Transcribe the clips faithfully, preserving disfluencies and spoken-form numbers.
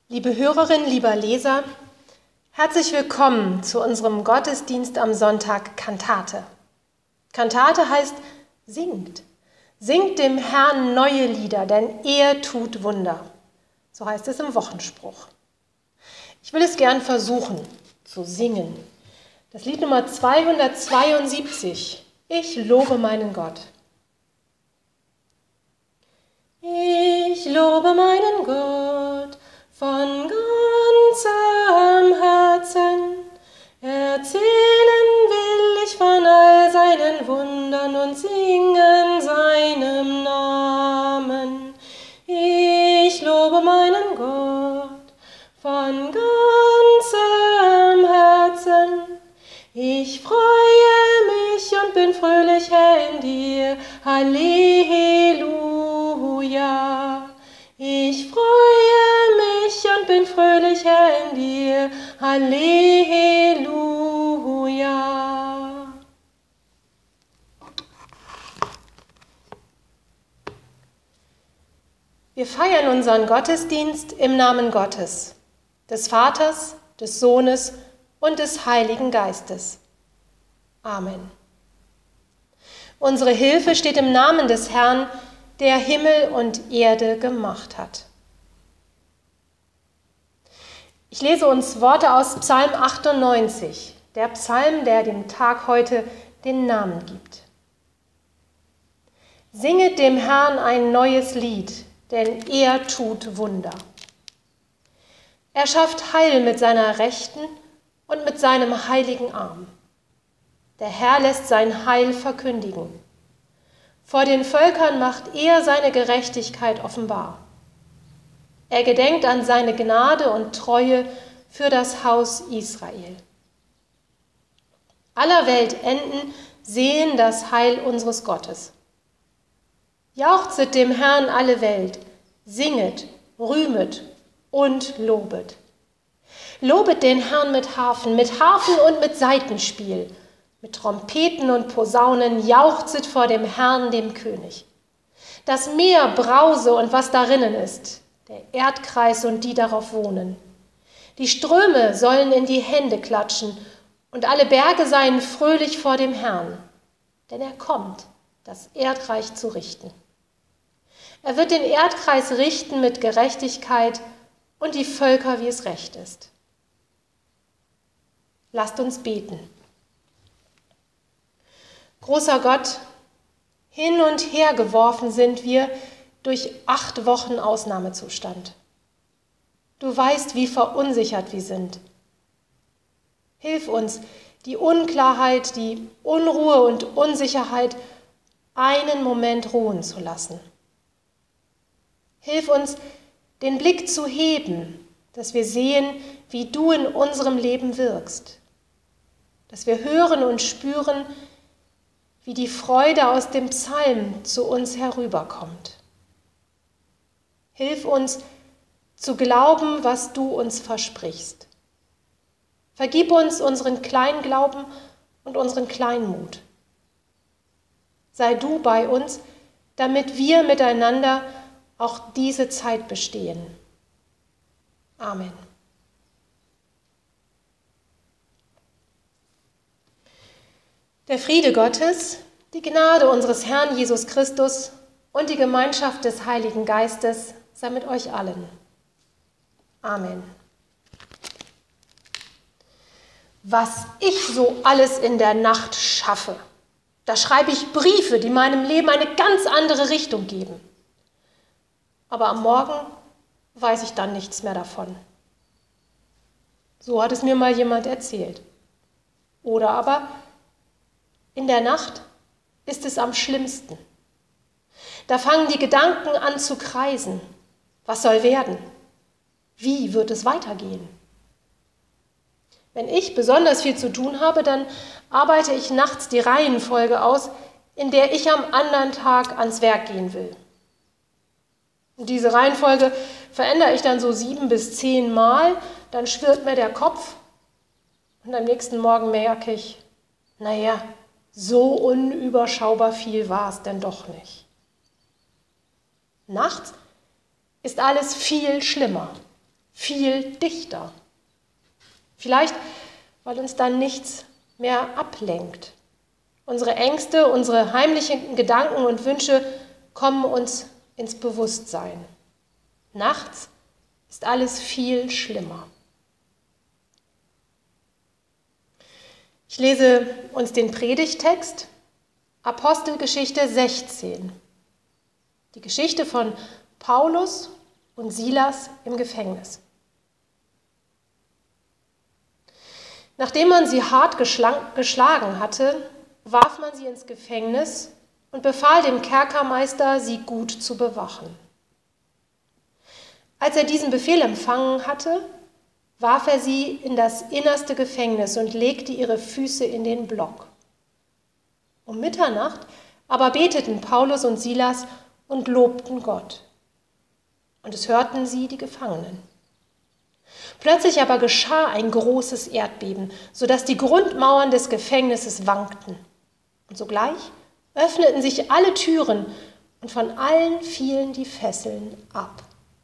Liebe Hörerinnen, lieber Leser, herzlich willkommen zu unserem Gottesdienst am Sonntag Kantate. Kantate heißt singt. Singt dem Herrn neue Lieder, denn er tut Wunder. So heißt es im Wochenspruch. Ich will es gern versuchen zu singen. Das Lied Nummer zweihundertzweiundsiebzig. Ich lobe meinen Gott. Ich lobe meinen Gott von ganzem Herzen. Erzählen will ich von all seinen Wundern und singen seinem Namen. Ich lobe meinen Gott von ganzem Herzen. Ich freue mich und bin fröhlich, Herr, in dir. Halleluja. Ich freue mich und bin fröhlich, Herr, in dir. Halleluja. Wir feiern unseren Gottesdienst im Namen Gottes, des Vaters, des Sohnes und des Heiligen Geistes. Amen. Unsere Hilfe steht im Namen des Herrn, der Himmel und Erde gemacht hat. Ich lese uns Worte aus Psalm achtundneunzig, der Psalm, der dem Tag heute den Namen gibt. Singet dem Herrn ein neues Lied, denn er tut Wunder. Er schafft Heil mit seiner Rechten und mit seinem heiligen Arm. Der Herr lässt sein Heil verkündigen. Vor den Völkern macht er seine Gerechtigkeit offenbar. Er gedenkt an seine Gnade und Treue für das Haus Israel. Aller Welt Enden sehen das Heil unseres Gottes. Jauchzet dem Herrn alle Welt, singet, rühmet und lobet. Lobet den Herrn mit Harfen, mit Harfen und mit Saitenspiel, mit Trompeten und Posaunen, jauchzet vor dem Herrn, dem König. Das Meer brause und was darinnen ist, der Erdkreis und die darauf wohnen. Die Ströme sollen in die Hände klatschen und alle Berge seien fröhlich vor dem Herrn, denn er kommt, das Erdreich zu richten. Er wird den Erdkreis richten mit Gerechtigkeit und die Völker, wie es recht ist. Lasst uns beten. Großer Gott, hin und her geworfen sind wir durch acht Wochen Ausnahmezustand. Du weißt, wie verunsichert wir sind. Hilf uns, die Unklarheit, die Unruhe und Unsicherheit einen Moment ruhen zu lassen. Hilf uns, den Blick zu heben, dass wir sehen, wie du in unserem Leben wirkst. Dass wir hören und spüren, wie die Freude aus dem Psalm zu uns herüberkommt. Hilf uns, zu glauben, was du uns versprichst. Vergib uns unseren Kleinglauben und unseren Kleinmut. Sei du bei uns, damit wir miteinander auch diese Zeit bestehen. Amen. Der Friede Gottes, die Gnade unseres Herrn Jesus Christus und die Gemeinschaft des Heiligen Geistes sei mit euch allen. Amen. Was ich so alles in der Nacht schaffe, da schreibe ich Briefe, die meinem Leben eine ganz andere Richtung geben. Aber am Morgen weiß ich dann nichts mehr davon. So hat es mir mal jemand erzählt. Oder aber in der Nacht ist es am schlimmsten. Da fangen die Gedanken an zu kreisen. Was soll werden? Wie wird es weitergehen? Wenn ich besonders viel zu tun habe, dann arbeite ich nachts die Reihenfolge aus, in der ich am anderen Tag ans Werk gehen will. Und diese Reihenfolge verändere ich dann so sieben bis zehn Mal, dann schwirrt mir der Kopf und am nächsten Morgen merke ich, naja, so unüberschaubar viel war es denn doch nicht. Nachts ist alles viel schlimmer, viel dichter. Vielleicht, weil uns dann nichts mehr ablenkt. Unsere Ängste, unsere heimlichen Gedanken und Wünsche kommen uns ins Bewusstsein. Nachts ist alles viel schlimmer. Ich lese uns den Predigtext, Apostelgeschichte sechzehn. Die Geschichte von Paulus und Silas im Gefängnis. Nachdem man sie hart geschlagen hatte, warf man sie ins Gefängnis und befahl dem Kerkermeister, sie gut zu bewachen. Als er diesen Befehl empfangen hatte, warf er sie in das innerste Gefängnis und legte ihre Füße in den Block. Um Mitternacht aber beteten Paulus und Silas und lobten Gott. Und es hörten sie, die Gefangenen. Plötzlich aber geschah ein großes Erdbeben, sodass die Grundmauern des Gefängnisses wankten. Und sogleich öffneten sich alle Türen und von allen fielen die Fesseln ab.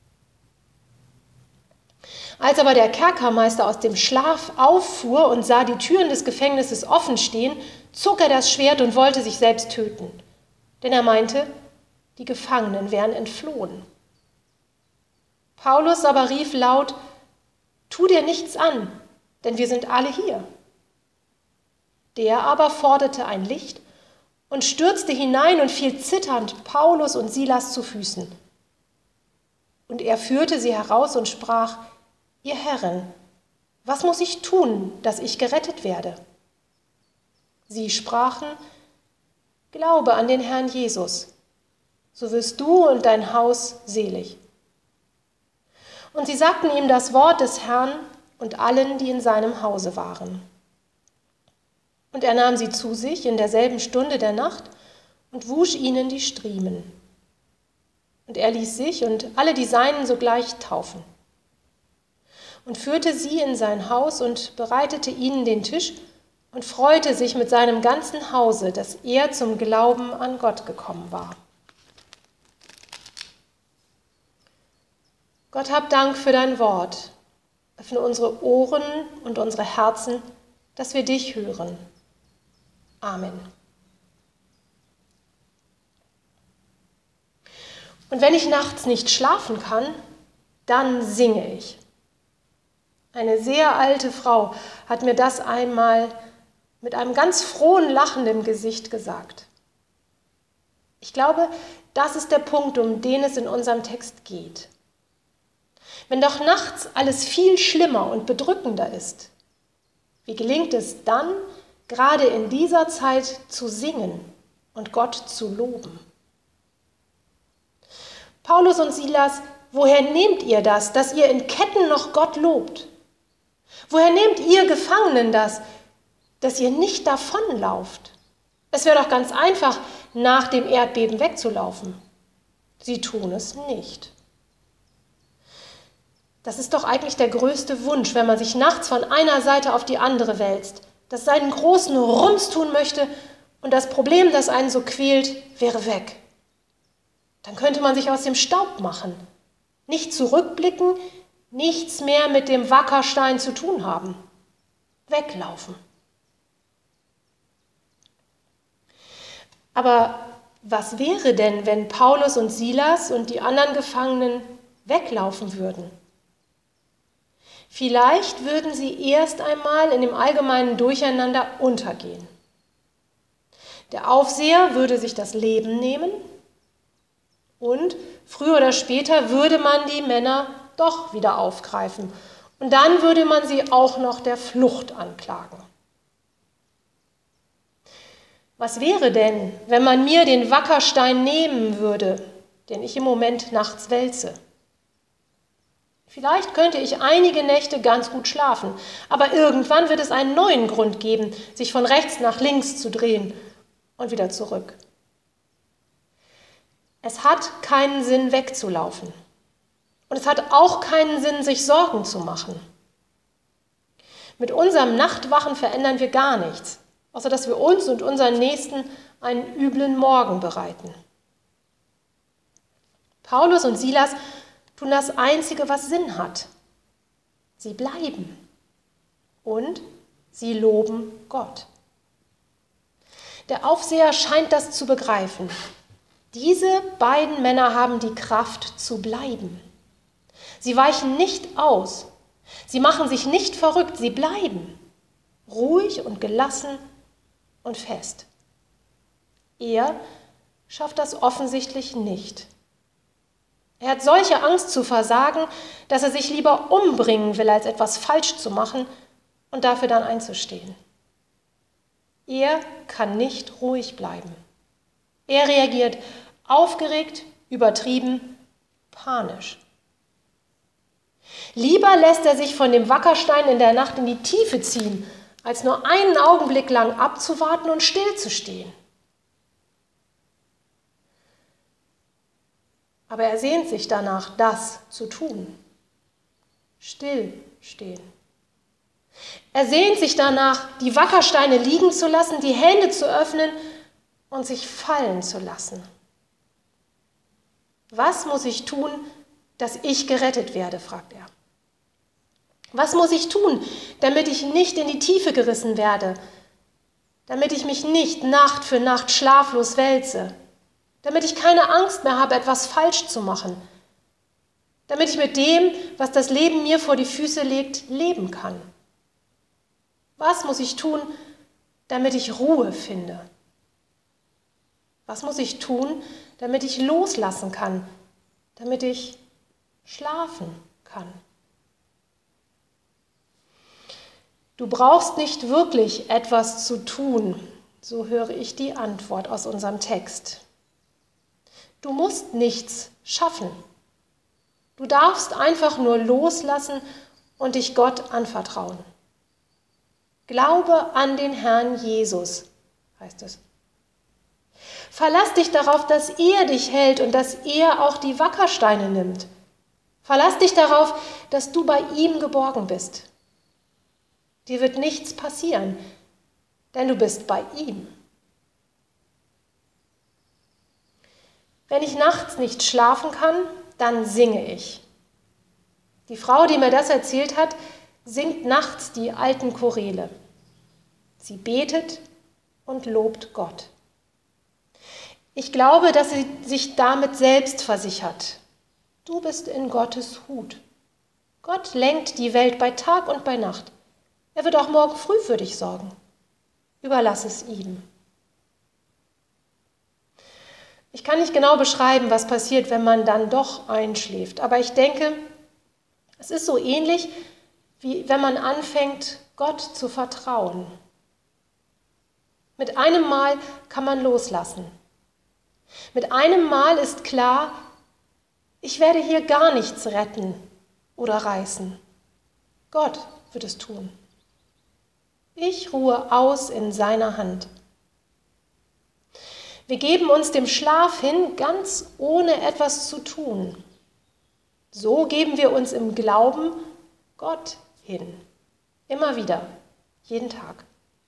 Als aber der Kerkermeister aus dem Schlaf auffuhr und sah die Türen des Gefängnisses offen stehen, zog er das Schwert und wollte sich selbst töten. Denn er meinte, die Gefangenen wären entflohen. Paulus aber rief laut, tu dir nichts an, denn wir sind alle hier. Der aber forderte ein Licht und stürzte hinein und fiel zitternd Paulus und Silas zu Füßen. Und er führte sie heraus und sprach, ihr Herren, was muss ich tun, dass ich gerettet werde? Sie sprachen, glaube an den Herrn Jesus, so wirst du und dein Haus selig. Und sie sagten ihm das Wort des Herrn und allen, die in seinem Hause waren. Und er nahm sie zu sich in derselben Stunde der Nacht und wusch ihnen die Striemen. Und er ließ sich und alle die Seinen sogleich taufen. Und führte sie in sein Haus und bereitete ihnen den Tisch und freute sich mit seinem ganzen Hause, dass er zum Glauben an Gott gekommen war. Gott, hab Dank für dein Wort. Öffne unsere Ohren und unsere Herzen, dass wir dich hören. Amen. Und wenn ich nachts nicht schlafen kann, dann singe ich. Eine sehr alte Frau hat mir das einmal mit einem ganz frohen Lachen im Gesicht gesagt. Ich glaube, das ist der Punkt, um den es in unserem Text geht. Wenn doch nachts alles viel schlimmer und bedrückender ist, wie gelingt es dann, gerade in dieser Zeit zu singen und Gott zu loben? Paulus und Silas, woher nehmt ihr das, dass ihr in Ketten noch Gott lobt? Woher nehmt ihr Gefangenen das, dass ihr nicht davonlauft? Es wäre doch ganz einfach, nach dem Erdbeben wegzulaufen. Sie tun es nicht. Das ist doch eigentlich der größte Wunsch, wenn man sich nachts von einer Seite auf die andere wälzt, dass es einen großen Rums tun möchte und das Problem, das einen so quält, wäre weg. Dann könnte man sich aus dem Staub machen, nicht zurückblicken, nichts mehr mit dem Wackerstein zu tun haben. Weglaufen. Aber was wäre denn, wenn Paulus und Silas und die anderen Gefangenen weglaufen würden? Vielleicht würden sie erst einmal in dem allgemeinen Durcheinander untergehen. Der Aufseher würde sich das Leben nehmen und früher oder später würde man die Männer doch wieder aufgreifen. Und dann würde man sie auch noch der Flucht anklagen. Was wäre denn, wenn man mir den Wackerstein nehmen würde, den ich im Moment nachts wälze? Vielleicht könnte ich einige Nächte ganz gut schlafen, aber irgendwann wird es einen neuen Grund geben, sich von rechts nach links zu drehen und wieder zurück. Es hat keinen Sinn, wegzulaufen. Und es hat auch keinen Sinn, sich Sorgen zu machen. Mit unserem Nachtwachen verändern wir gar nichts, außer dass wir uns und unseren Nächsten einen üblen Morgen bereiten. Paulus und Silas tun das Einzige, was Sinn hat. sie bleiben und sie loben Gott. Der Aufseher scheint das zu begreifen. Diese beiden Männer haben die Kraft zu bleiben. Sie weichen nicht aus. Sie machen sich nicht verrückt. Sie bleiben ruhig und gelassen und fest. Er schafft das offensichtlich nicht. Er hat solche Angst zu versagen, dass er sich lieber umbringen will, als etwas falsch zu machen und dafür dann einzustehen. Er kann nicht ruhig bleiben. Er reagiert aufgeregt, übertrieben, panisch. Lieber lässt er sich von dem Wackerstein in der Nacht in die Tiefe ziehen, als nur einen Augenblick lang abzuwarten und stillzustehen. Aber er sehnt sich danach, das zu tun. Stillstehen. Er sehnt sich danach, die Wackersteine liegen zu lassen, die Hände zu öffnen und sich fallen zu lassen. Was muss ich tun, dass ich gerettet werde, fragt er. Was muss ich tun, damit ich nicht in die Tiefe gerissen werde, damit ich mich nicht Nacht für Nacht schlaflos wälze, damit ich keine Angst mehr habe, etwas falsch zu machen, damit ich mit dem, was das Leben mir vor die Füße legt, leben kann? Was muss ich tun, damit ich Ruhe finde? Was muss ich tun, damit ich loslassen kann, damit ich schlafen kann? Du brauchst nicht wirklich etwas zu tun, so höre ich die Antwort aus unserem Text. Du musst nichts schaffen. Du darfst einfach nur loslassen und dich Gott anvertrauen. Glaube an den Herrn Jesus, heißt es. Verlass dich darauf, dass er dich hält und dass er auch die Wackersteine nimmt. Verlass dich darauf, dass du bei ihm geborgen bist. Dir wird nichts passieren, denn du bist bei ihm. Wenn ich nachts nicht schlafen kann, dann singe ich. Die Frau, die mir das erzählt hat, singt nachts die alten Choräle. Sie betet und lobt Gott. Ich glaube, dass sie sich damit selbst versichert. Du bist in Gottes Hut. Gott lenkt die Welt bei Tag und bei Nacht. Er wird auch morgen früh für dich sorgen. Überlass es ihm. Ich kann nicht genau beschreiben, was passiert, wenn man dann doch einschläft. Aber ich denke, es ist so ähnlich, wie wenn man anfängt, Gott zu vertrauen. Mit einem Mal kann man loslassen. Mit einem Mal ist klar, ich werde hier gar nichts retten oder reißen. Gott wird es tun. Ich ruhe aus in seiner Hand. Wir geben uns dem Schlaf hin, ganz ohne etwas zu tun. So geben wir uns im Glauben Gott hin. Immer wieder, jeden Tag.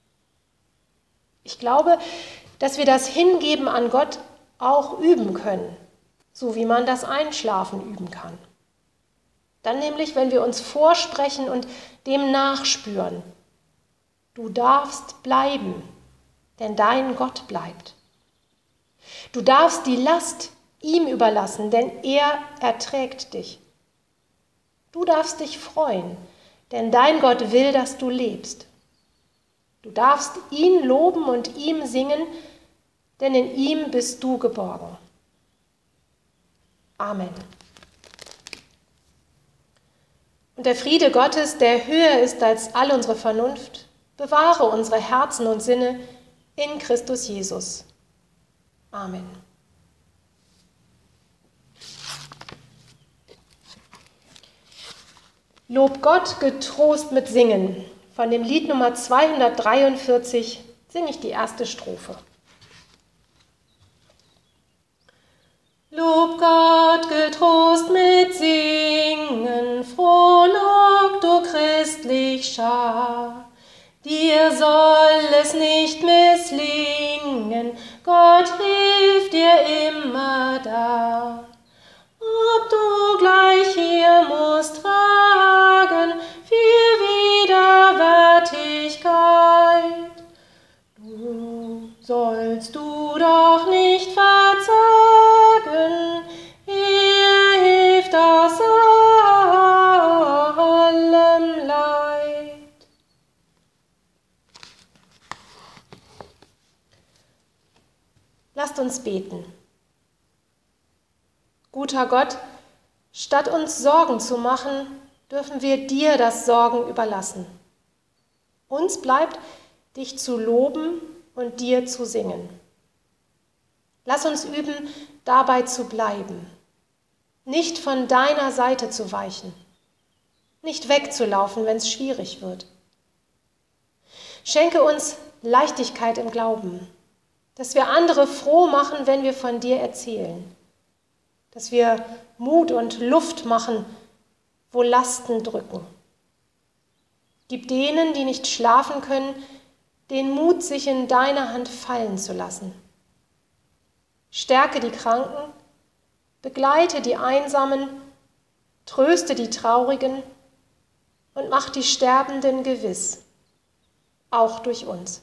Ich glaube, dass wir das Hingeben an Gott auch üben können, so wie man das Einschlafen üben kann. Dann nämlich, wenn wir uns vorsprechen und dem nachspüren. Du darfst bleiben, denn dein Gott bleibt. Du darfst die Last ihm überlassen, denn er erträgt dich. Du darfst dich freuen, denn dein Gott will, dass du lebst. Du darfst ihn loben und ihm singen, denn in ihm bist du geborgen. Amen. Und der Friede Gottes, der höher ist als all unsere Vernunft, bewahre unsere Herzen und Sinne in Christus Jesus. Amen. Lob Gott getrost mit Singen. Von dem Lied Nummer zweihundertdreiundvierzig singe ich die erste Strophe. Lob Gott getrost mit Singen, frohlock du christlich Schar. Dir soll es nicht misslingen, Gott hilft dir immer da. Ob du gleich hier musst tragen, uns beten. Guter Gott, statt uns Sorgen zu machen, dürfen wir dir das Sorgen überlassen. Uns bleibt, dich zu loben und dir zu singen. Lass uns üben, dabei zu bleiben, nicht von deiner Seite zu weichen, nicht wegzulaufen, wenn es schwierig wird. Schenke uns Leichtigkeit im Glauben, dass wir andere froh machen, wenn wir von dir erzählen, dass wir Mut und Luft machen, wo Lasten drücken. Gib denen, die nicht schlafen können, den Mut, sich in deine Hand fallen zu lassen. Stärke die Kranken, begleite die Einsamen, tröste die Traurigen und mach die Sterbenden gewiss, auch durch uns.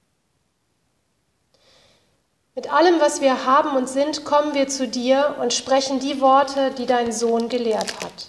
Mit allem, was wir haben und sind, kommen wir zu dir und sprechen die Worte, die dein Sohn gelehrt hat.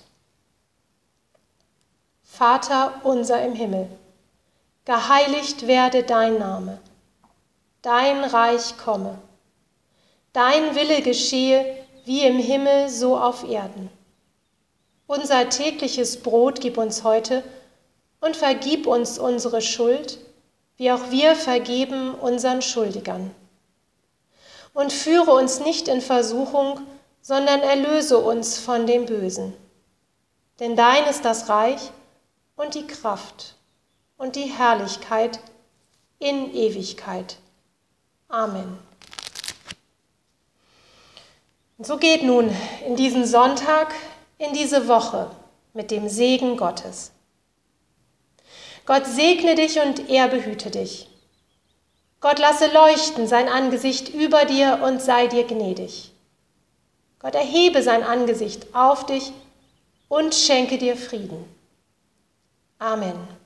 Vater unser im Himmel, geheiligt werde dein Name, dein Reich komme, dein Wille geschehe, wie im Himmel, so auf Erden. Unser tägliches Brot gib uns heute und vergib uns unsere Schuld, wie auch wir vergeben unseren Schuldigern. Und führe uns nicht in Versuchung, sondern erlöse uns von dem Bösen. Denn dein ist das Reich und die Kraft und die Herrlichkeit in Ewigkeit. Amen. Und so geht nun in diesen Sonntag, in diese Woche mit dem Segen Gottes. Gott segne dich und er behüte dich. Gott lasse leuchten sein Angesicht über dir und sei dir gnädig. Gott erhebe sein Angesicht auf dich und schenke dir Frieden. Amen.